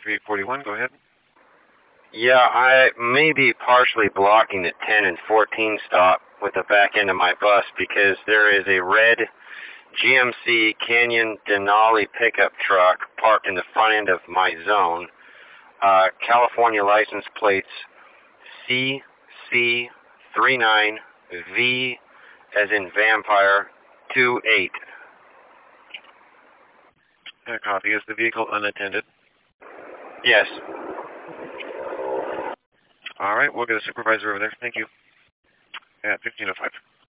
3841, go ahead. Yeah, I may be partially blocking the 10 and 14 stop with the back end of my bus because there is a red GMC Canyon Denali pickup truck parked in the front end of my zone. California license plates CC39V as in vampire 28. Copy. Is the vehicle unattended? Yes. All right, we'll get a supervisor over there. Thank you. At 1505.